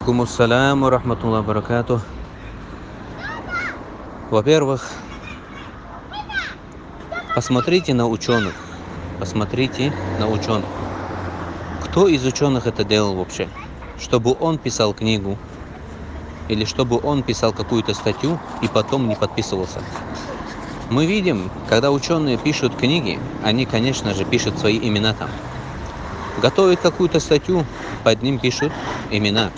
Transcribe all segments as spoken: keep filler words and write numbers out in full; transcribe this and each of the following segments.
Алейкум ассаляму рахматуллахи баракатух. Во-первых, посмотрите на ученых. Посмотрите на ученых. Кто из ученых это делал вообще? Чтобы он писал книгу или чтобы он писал какую-то статью и потом не подписывался. Мы видим, когда ученые пишут книги, они, конечно же, пишут свои имена там. Готовят какую-то статью, под ним пишут имена.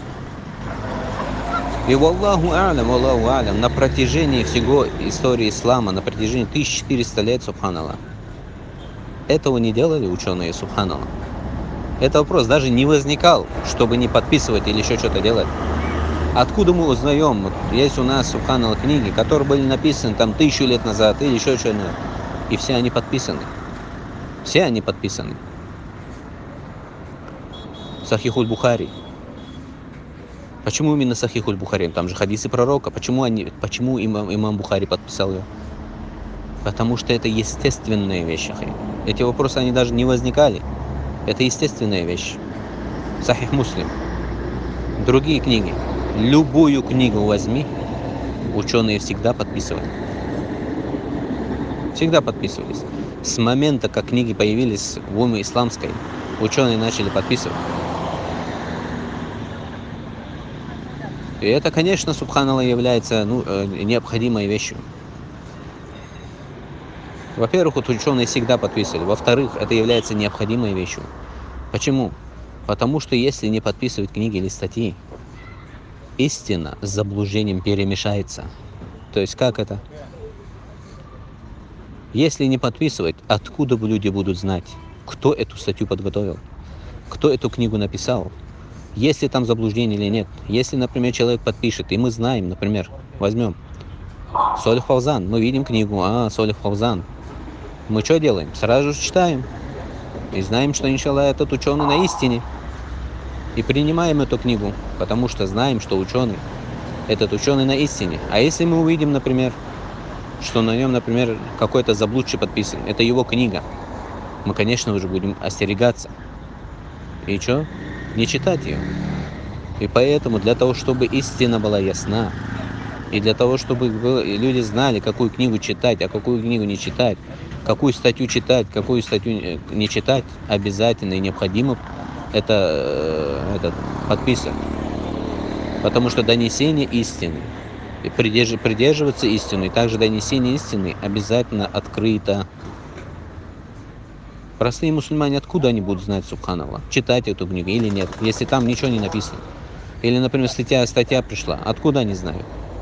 И валлаху а'лям, валлаху а'лям, на протяжении всего истории ислама, на протяжении тысяча четыреста лет, субханаллах, этого не делали ученые, субханаллах. Этот вопрос даже не возникал, чтобы не подписывать или еще что-то делать. Откуда мы узнаем? Вот есть у нас, субханаллах, книги, которые были написаны там тысячу лет назад или еще что-нибудь, и все они подписаны. Все они подписаны. Сахихуль Бухари. Почему именно Сахихуль Бухари? Там же хадисы пророка. Почему, они, почему имам, имам Бухари подписал ее? Потому что это естественные вещи. Эти вопросы, они даже не возникали. Это естественная вещь. Сахих Муслим. Другие книги. Любую книгу возьми, ученые всегда подписывали. Всегда подписывались. С момента, как книги появились в уме исламской, ученые начали подписывать. И это, конечно, субханаллах, является ну, необходимой вещью. Во-первых, вот ученые всегда подписывали. Во-вторых, это является необходимой вещью. Почему? Потому что если не подписывать книги или статьи, истина с заблуждением перемешается. То есть как это? Если не подписывать, откуда бы люди будут знать, кто эту статью подготовил, кто эту книгу написал, есть ли там заблуждение или нет. Если, например, человек подпишет, и мы знаем, например, возьмем Солих Фаузан, мы видим книгу, а, Солих Фаузан. Мы что делаем? Сразу же читаем. И знаем, что, иншаллах, этот ученый на истине. И принимаем эту книгу, потому что знаем, что ученый, этот ученый на истине. А если мы увидим, например, что на нем, например, какой-то заблудший подписан, это его книга, мы, конечно, уже будем остерегаться. И что? Не читать ее. И поэтому для того, чтобы истина была ясна, и для того, чтобы люди знали, какую книгу читать, а какую книгу не читать, какую статью читать, какую статью не читать, обязательно и необходимо это, это подписывать. Потому что донесение истины, придерж, придерживаться истины, и также донесение истины обязательно открыто. Простые мусульмане, откуда они будут знать, субханаллах, читать эту книгу или нет, если там ничего не написано? Или, например, статья, статья пришла, откуда они знают?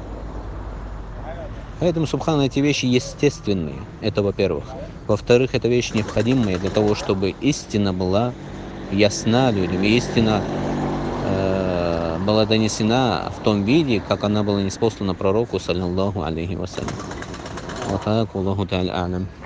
Поэтому, субханаллах, эти вещи естественные, это во-первых. Во-вторых, это вещь необходимая для того, чтобы истина была ясна людям, и истина э, была донесена в том виде, как она была ниспослана пророку, саллаллаху алейхи вассалям. Вот так, Аллаху та'аля а'лям.